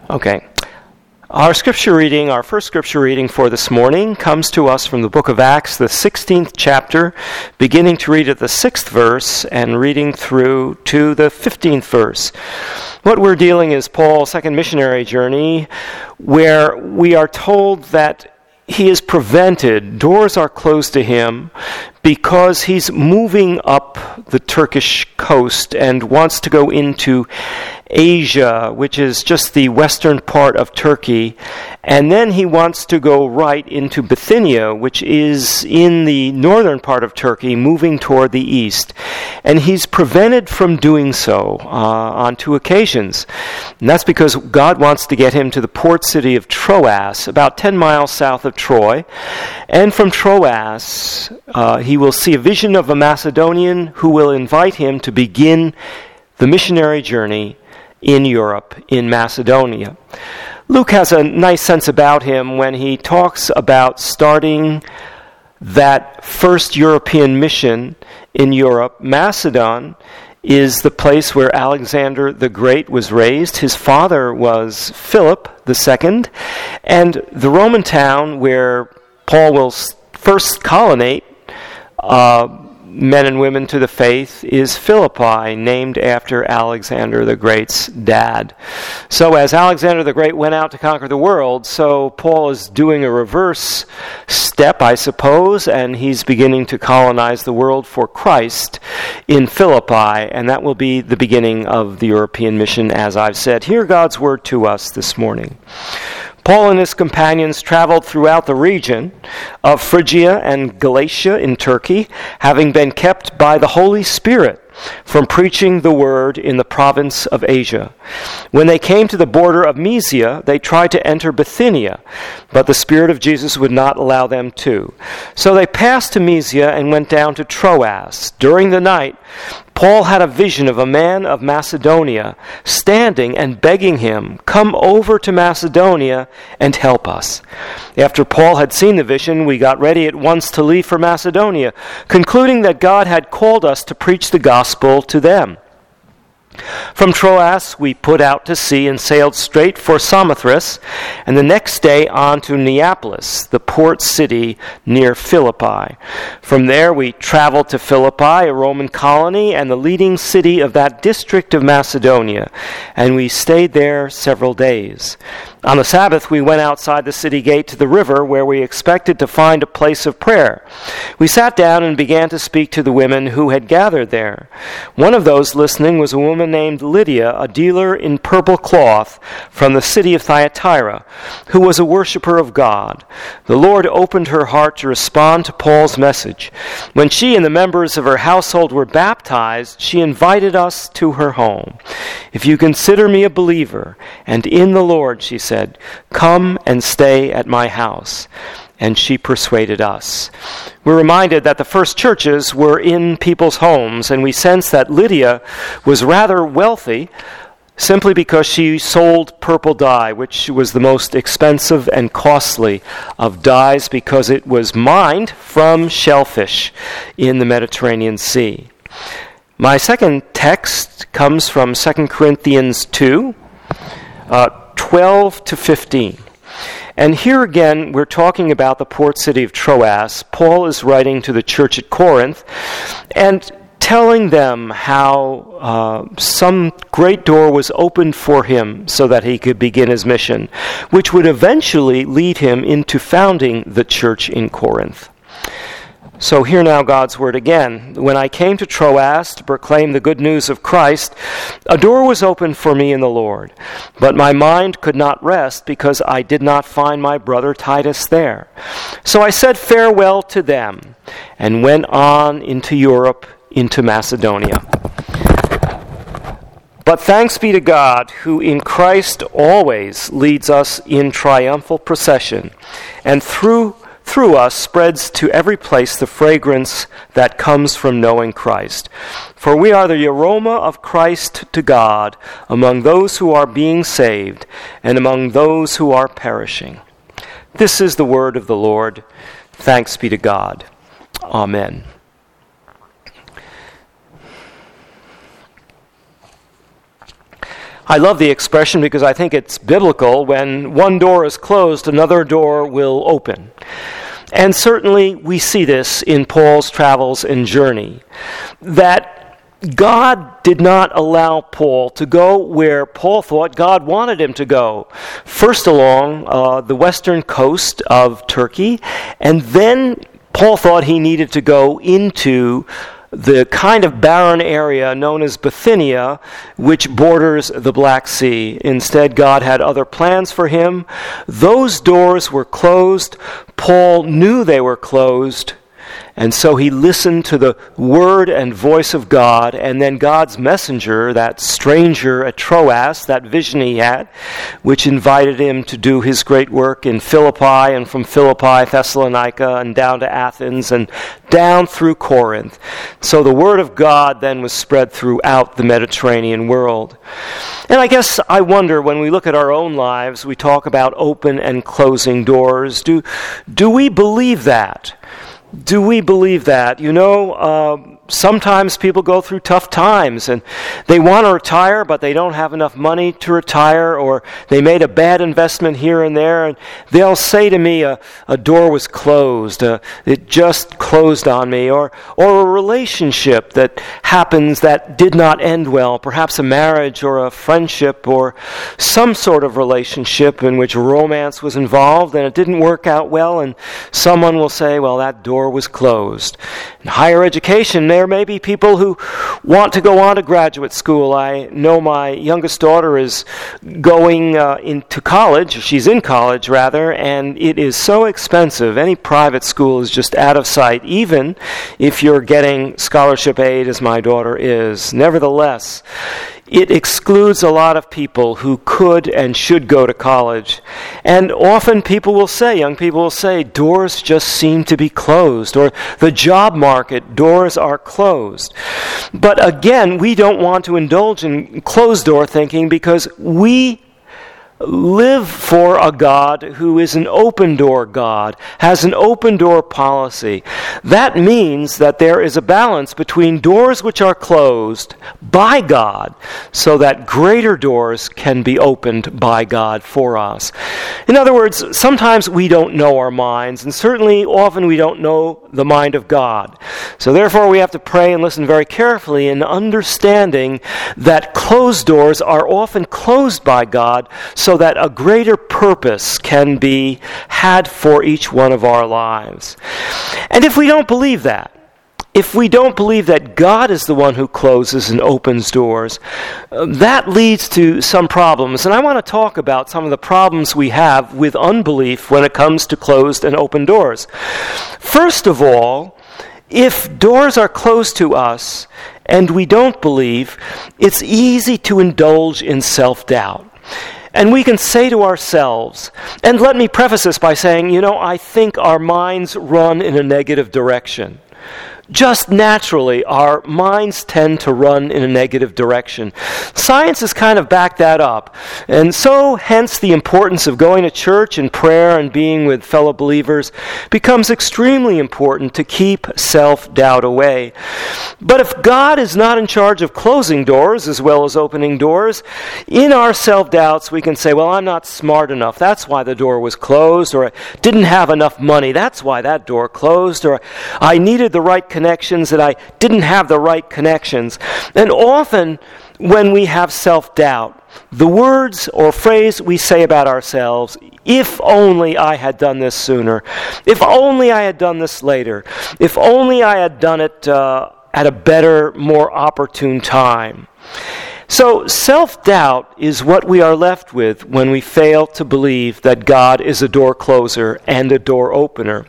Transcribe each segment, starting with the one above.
Okay. Our first scripture reading for this morning comes to us from the book of Acts, the 16th chapter, beginning to read at the 6th verse and reading through to the 15th verse. What we're dealing is Paul's second missionary journey, where we are told that he is prevented, doors are closed to him, because he's moving up the Turkish coast and wants to go into Asia, which is just the western part of Turkey, and then he wants to go right into Bithynia, which is in the northern part of Turkey, moving toward the east. And he's prevented from doing so on two occasions. And that's because God wants to get him to the port city of Troas, about 10 miles south of Troy. And from Troas, he will see a vision of a Macedonian who will invite him to begin the missionary journey in Europe, in Macedonia. Luke has a nice sense about him when he talks about starting that first European mission in Europe. Macedon is the place where Alexander the Great was raised. His father was Philip II, and the Roman town where Paul will first colonate men and women to the faith is Philippi, named after Alexander the Great's dad. So as Alexander the Great went out to conquer the world, so Paul is doing a reverse step, I suppose, and he's beginning to colonize the world for Christ in Philippi, and that will be the beginning of the European mission, as I've said. Hear God's word to us this morning. Paul and his companions traveled throughout the region of Phrygia and Galatia in Turkey, having been kept by the Holy Spirit from preaching the word in the province of Asia. When they came to the border of Mysia, they tried to enter Bithynia, but the Spirit of Jesus would not allow them to. So they passed to Mysia and went down to Troas. During the night, Paul had a vision of a man of Macedonia standing and begging him, "Come over to Macedonia and help us." After Paul had seen the vision, we got ready at once to leave for Macedonia, concluding that God had called us to preach the gospel to them. From Troas, we put out to sea and sailed straight for Samothrace, and the next day on to Neapolis, the port city near Philippi. From there, we traveled to Philippi, a Roman colony and the leading city of that district of Macedonia, and we stayed there several days. On the Sabbath, we went outside the city gate to the river, where we expected to find a place of prayer. We sat down and began to speak to the women who had gathered there. One of those listening was a woman named Lydia, a dealer in purple cloth from the city of Thyatira, who was a worshiper of God. The Lord opened her heart to respond to Paul's message. When she and the members of her household were baptized, she invited us to her home. "If you consider me a believer and in the Lord," she said, "come and stay at my house." And she persuaded us. We're reminded that the first churches were in people's homes, and we sense that Lydia was rather wealthy simply because she sold purple dye, which was the most expensive and costly of dyes because it was mined from shellfish in the Mediterranean Sea. My second text comes from 2 Corinthians 2, 12 to 15. And here again, we're talking about the port city of Troas. Paul is writing to the church at Corinth and telling them how some great door was opened for him so that he could begin his mission, which would eventually lead him into founding the church in Corinth. So hear now God's word again. "When I came to Troas to proclaim the good news of Christ, a door was opened for me in the Lord. But my mind could not rest because I did not find my brother Titus there. So I said farewell to them and went on into Europe, into Macedonia. But thanks be to God, who in Christ always leads us in triumphal procession, and through us spreads to every place the fragrance that comes from knowing Christ. For we are the aroma of Christ to God among those who are being saved and among those who are perishing." This is the word of the Lord. Thanks be to God. Amen. I love the expression because I think it's biblical. When one door is closed, another door will open. And certainly we see this in Paul's travels and journey, that God did not allow Paul to go where Paul thought God wanted him to go. First along the western coast of Turkey, and then Paul thought he needed to go into the kind of barren area known as Bithynia, which borders the Black Sea. Instead, God had other plans for him. Those doors were closed. Paul knew they were closed, and so he listened to the word and voice of God, and then God's messenger, that stranger at Troas, that vision he had, which invited him to do his great work in Philippi, and from Philippi, Thessalonica, and down to Athens, and down through Corinth. So the word of God then was spread throughout the Mediterranean world. And I guess I wonder, when we look at our own lives, we talk about open and closing doors. Do we believe that? Do we believe that? You know, sometimes people go through tough times and they want to retire, but they don't have enough money to retire, or they made a bad investment here and there, and they'll say to me, a door was closed, it just closed on me, or a relationship that happens that did not end well, perhaps a marriage or a friendship or some sort of relationship in which romance was involved and it didn't work out well, and someone will say, well, that door was closed. In higher education, there may be people who want to go on to graduate school. I know my youngest daughter is going into college. She's in college, rather, and it is so expensive. Any private school is just out of sight, even if you're getting scholarship aid, as my daughter is. Nevertheless, it excludes a lot of people who could and should go to college. And often people will say, young people will say, doors just seem to be closed, or the job market, doors are closed. But again, we don't want to indulge in closed-door thinking, because we live for a God who is an open-door God, has an open-door policy. That means that there is a balance between doors which are closed by God, so that greater doors can be opened by God for us. In other words, sometimes we don't know our minds, and certainly often we don't know the mind of God. So therefore we have to pray and listen very carefully, in understanding that closed doors are often closed by God, so that a greater purpose can be had for each one of our lives. And if we don't believe that, if we don't believe that God is the one who closes and opens doors, that leads to some problems. And I want to talk about some of the problems we have with unbelief when it comes to closed and open doors. First of all, if doors are closed to us and we don't believe, it's easy to indulge in self-doubt. And we can say to ourselves, and let me preface this by saying, I think our minds run in a negative direction. Just naturally, our minds tend to run in a negative direction. Science has kind of backed that up. And so, hence, the importance of going to church and prayer and being with fellow believers becomes extremely important to keep self-doubt away. But if God is not in charge of closing doors as well as opening doors, in our self-doubts we can say, well, I'm not smart enough. That's why the door was closed. Or I didn't have enough money. That's why that door closed. Or I needed the right connections that I didn't have the right connections. And often when we have self-doubt, the words or phrase we say about ourselves, if only I had done this sooner, if only I had done this later, if only I had done it at a better, more opportune time. So self-doubt is what we are left with when we fail to believe that God is a door closer and a door opener.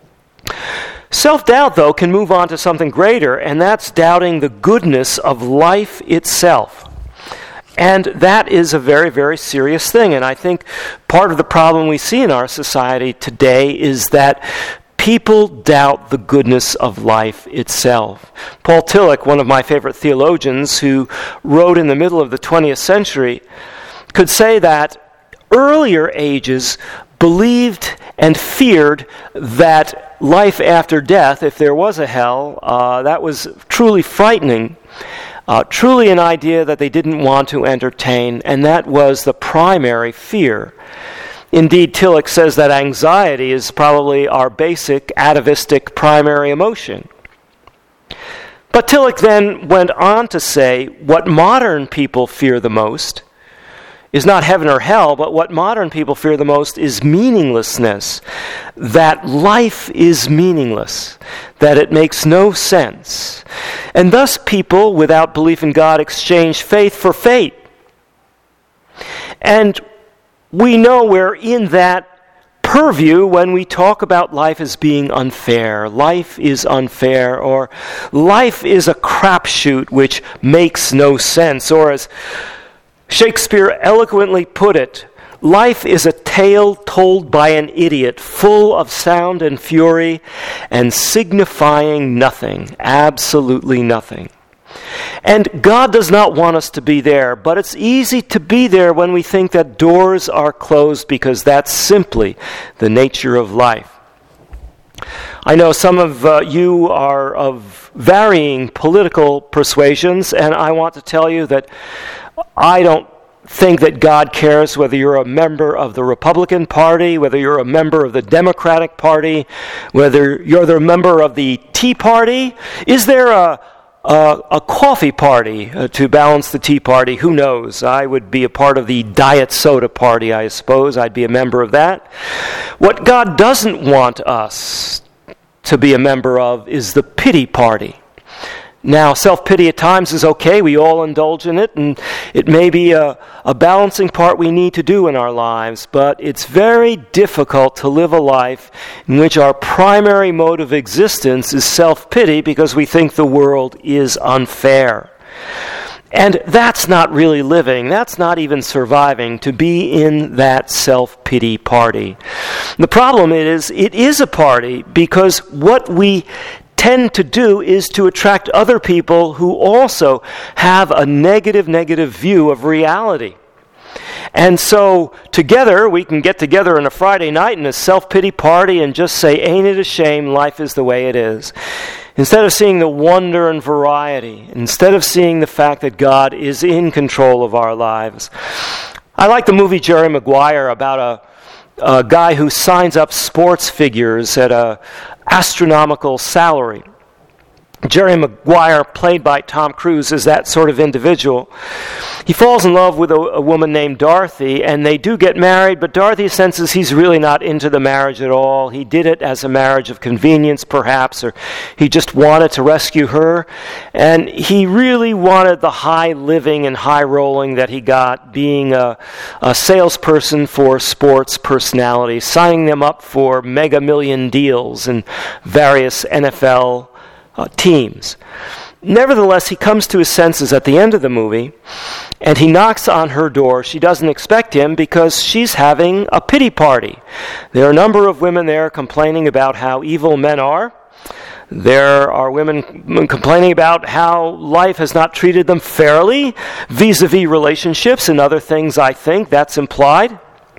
Self-doubt, though, can move on to something greater, and that's doubting the goodness of life itself. And that is a very, very serious thing. And I think part of the problem we see in our society today is that people doubt the goodness of life itself. Paul Tillich, one of my favorite theologians who wrote in the middle of the 20th century, could say that earlier ages believed and feared that life after death, if there was a hell, that was truly frightening. truly an idea that they didn't want to entertain, and that was the primary fear. Indeed, Tillich says that anxiety is probably our basic atavistic primary emotion. But Tillich then went on to say what modern people fear the most is not heaven or hell, but what modern people fear the most is meaninglessness, that life is meaningless, that it makes no sense. And thus people, without belief in God, exchange faith for fate. And we know we're in that purview when we talk about life as being unfair. Life is unfair, or life is a crapshoot which makes no sense, or as Shakespeare eloquently put it, life is a tale told by an idiot, full of sound and fury, and signifying nothing, absolutely nothing. And God does not want us to be there, but it's easy to be there when we think that doors are closed, because that's simply the nature of life. I know some of you are of varying political persuasions, and I want to tell you that I don't think that God cares whether you're a member of the Republican Party, whether you're a member of the Democratic Party, whether you're the member of the Tea Party. Is there a coffee party to balance the Tea Party? Who knows? I would be a part of the Diet Soda Party, I suppose. I'd be a member of that. What God doesn't want us to be a member of is the pity party. Now, self-pity at times is okay. We all indulge in it, and it may be a balancing part we need to do in our lives, but it's very difficult to live a life in which our primary mode of existence is self-pity because we think the world is unfair. And that's not really living. That's not even surviving, to be in that self-pity party. The problem is, it is a party because what we tend to do is to attract other people who also have a negative view of reality. And so together, we can get together on a Friday night in a self-pity party and just say, ain't it a shame life is the way it is? Instead of seeing the wonder and variety, instead of seeing the fact that God is in control of our lives. I like the movie Jerry Maguire about a guy who signs up sports figures at a astronomical salary. Jerry Maguire, played by Tom Cruise, is that sort of individual. He falls in love with a woman named Dorothy, and they do get married, but Dorothy senses he's really not into the marriage at all. He did it as a marriage of convenience, perhaps, or he just wanted to rescue her. And he really wanted the high living and high rolling that he got being a salesperson for sports personalities, signing them up for mega million deals in various NFL teams. Nevertheless, he comes to his senses at the end of the movie, and he knocks on her door. She doesn't expect him because she's having a pity party. There are a number of women there complaining about how evil men are. There are women complaining about how life has not treated them fairly, vis-a-vis relationships and other things, I think. That's implied.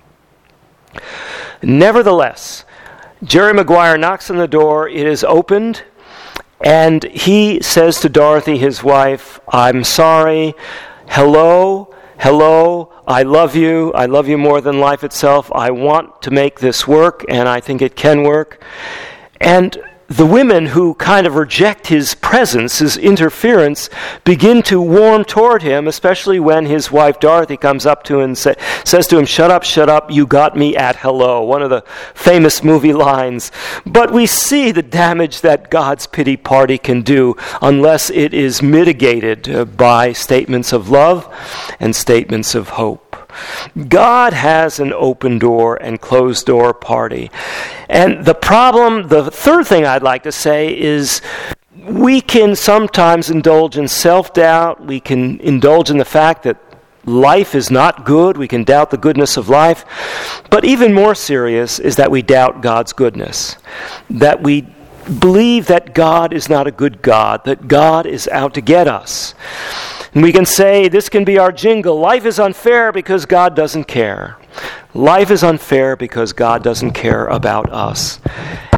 Nevertheless, Jerry Maguire knocks on the door. It is opened. And he says to Dorothy, his wife, I'm sorry, hello, I love you more than life itself, I want to make this work, and I think it can work. And the women who kind of reject his presence, his interference, begin to warm toward him, especially when his wife Dorothy comes up to him and says to him, shut up, you got me at hello, one of the famous movie lines. But we see the damage that God's pity party can do unless it is mitigated by statements of love and statements of hope. God has an open door and closed door party. And the problem, the third thing I'd like to say is we can sometimes indulge in self-doubt. We can indulge in the fact that life is not good. We can doubt the goodness of life. But even more serious is that we doubt God's goodness. That we believe that God is not a good God, that God is out to get us. And we can say, this can be our jingle, life is unfair because God doesn't care. Life is unfair because God doesn't care about us.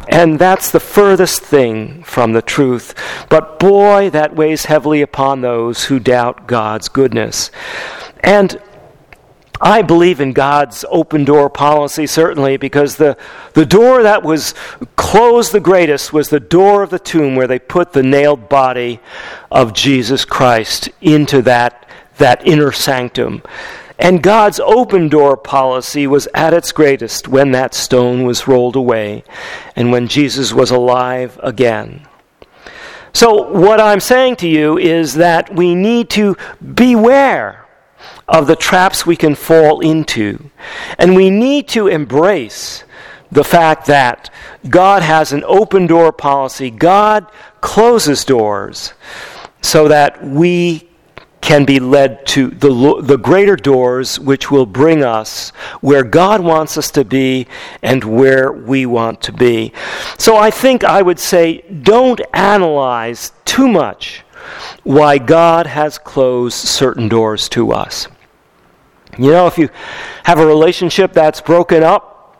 And that's the furthest thing from the truth. But boy, that weighs heavily upon those who doubt God's goodness. And I believe in God's open door policy, certainly, because the door that was closed the greatest was the door of the tomb where they put the nailed body of Jesus Christ into that inner sanctum. And God's open door policy was at its greatest when that stone was rolled away and when Jesus was alive again. So what I'm saying to you is that we need to beware of the traps we can fall into. And we need to embrace the fact that God has an open door policy. God closes doors so that we can be led to the greater doors which will bring us where God wants us to be and where we want to be. So I think I would say don't analyze too much why God has closed certain doors to us. You know, if you have a relationship that's broken up,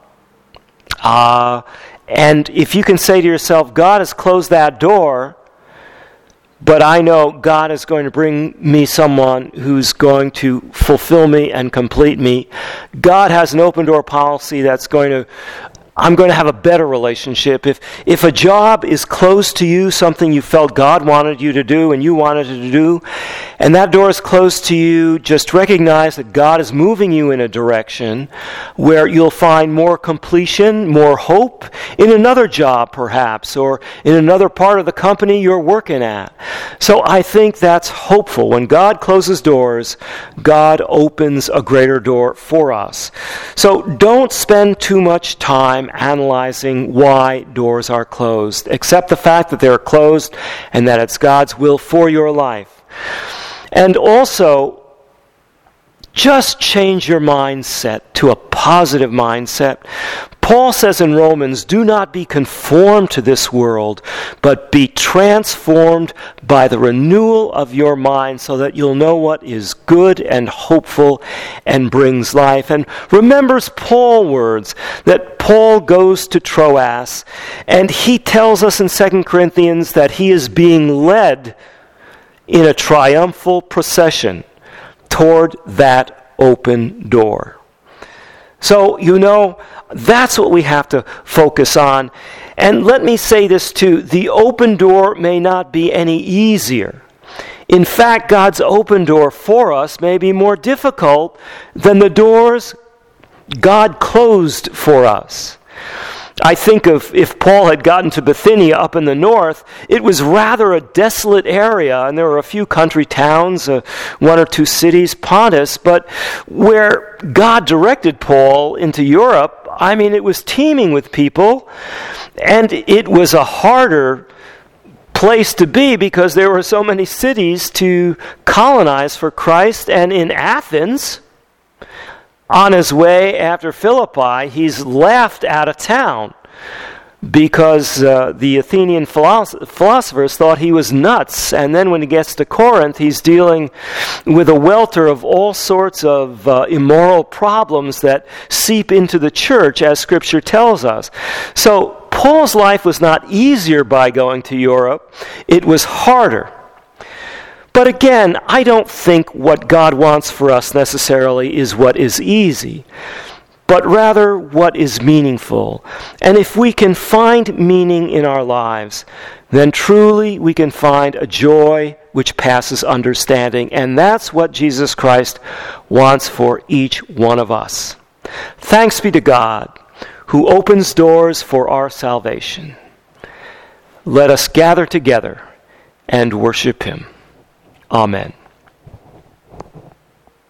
and if you can say to yourself, God has closed that door, but I know God is going to bring me someone who's going to fulfill me and complete me. God has an open door policy I'm going to have a better relationship. If a job is closed to you, something you felt God wanted you to do and you wanted to do, and that door is closed to you, just recognize that God is moving you in a direction where you'll find more completion, more hope in another job perhaps, or in another part of the company you're working at. So I think that's hopeful. When God closes doors, God opens a greater door for us. So don't spend too much time analyzing why doors are closed. Accept the fact that they're closed and that it's God's will for your life. And also, just change your mindset to a positive mindset. Paul says in Romans, do not be conformed to this world, but be transformed by the renewal of your mind so that you'll know what is good and hopeful and brings life. And remembers Paul's words that Paul goes to Troas and he tells us in 2 Corinthians that he is being led in a triumphal procession toward that open door. So, you know, that's what we have to focus on. And let me say this too, the open door may not be any easier. In fact, God's open door for us may be more difficult than the doors God closed for us. I think of if Paul had gotten to Bithynia up in the north, it was rather a desolate area, and there were a few country towns, one or two cities, Pontus, but where God directed Paul into Europe, I mean, it was teeming with people, and it was a harder place to be because there were so many cities to colonize for Christ. And in Athens, on his way after Philippi, he's laughed out of town because the Athenian philosophers thought he was nuts. And then when he gets to Corinth, he's dealing with a welter of all sorts of immoral problems that seep into the church, as Scripture tells us. So Paul's life was not easier by going to Europe. It was harder. But again, I don't think what God wants for us necessarily is what is easy, but rather what is meaningful. And if we can find meaning in our lives, then truly we can find a joy which passes understanding. And that's what Jesus Christ wants for each one of us. Thanks be to God, who opens doors for our salvation. Let us gather together and worship Him. Amen.